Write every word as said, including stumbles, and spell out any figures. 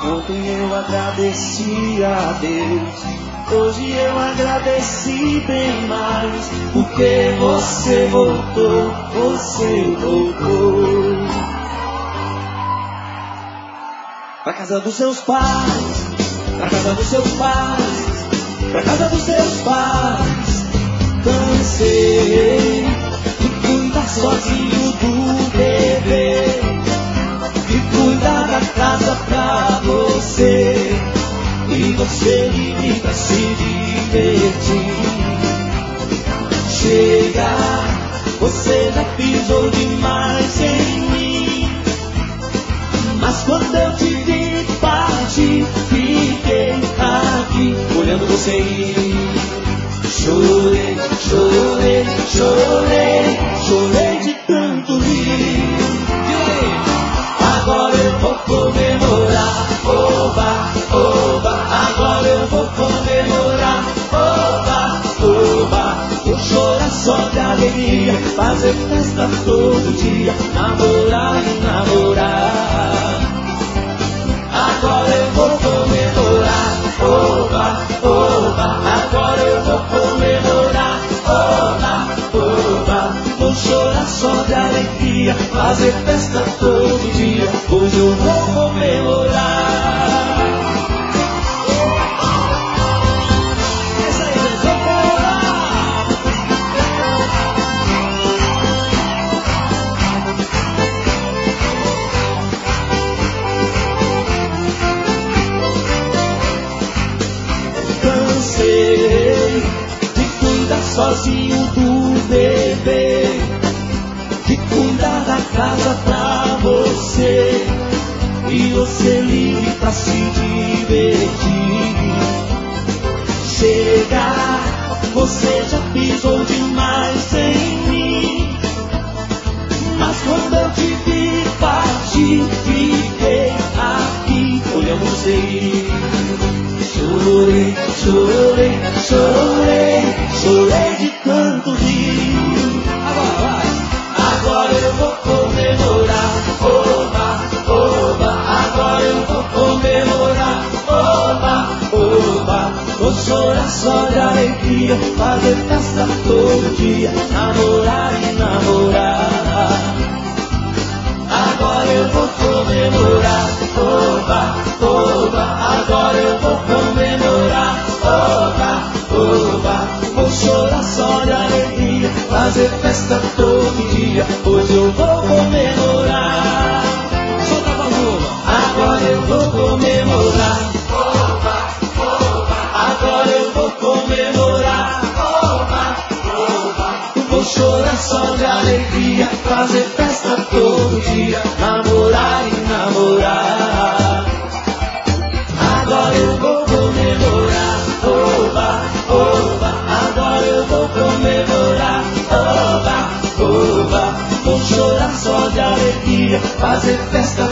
Ontem eu agradeci a Deus, hoje eu agradeci bem mais, porque você voltou, você voltou pra casa dos seus pais, pra casa dos seus pais, pra casa dos seus pais. Cansei de cuidar sozinho do bebê, de cuidar da casa pra você, e você livre pra se divertir. Chega, você já pisou demais em mim, mas quando eu te vi partir, fiquei aqui olhando você ir. Chorei, chorei, chorei, chorei de tanto rir. Agora eu vou comemorar, oba, oba. Agora eu vou comemorar, oba, oba. Vou chorar só de alegria, fazer festa todo dia, namorar e namorar. Agora eu vou comemorar, oba, oba. Agora eu vou comemorar, oba, oba. Vou chorar só de alegria, fazer festa todo dia, hoje eu vou comemorar. Essa aí, gente, vamos comemorar. Cansei de cuidar sozinho do bebê, de cuidar da casa pra você, e você livre pra se divertir. Chega, você já pisou demais em mim, mas quando eu te vi partir, fiquei aqui olhando você ir. Chorei, chorei, chorei, chorei de tanto rir. Agora vai. Agora eu vou comemorar, oba, oba. Agora eu vou comemorar, oba, oba. Vou chorar só de alegria, fazer festa todo dia, namorar e namorar. Agora eu vou comemorar, oba, oba. Agora eu vou comemorar, oba, oba. Vou chorar só de alegria, fazer festa todo dia, hoje eu vou comemorar. Solta a palma. Agora eu vou comemorar, oba, oba. Agora eu vou comemorar, oba, oba. Vou chorar só de alegria, fazer festa todo dia, namorar e namorar. Agora eu vou comemorar, oba, oba. Agora eu vou comemorar, oba, oba. Vou chorar só de alegria, fazer festa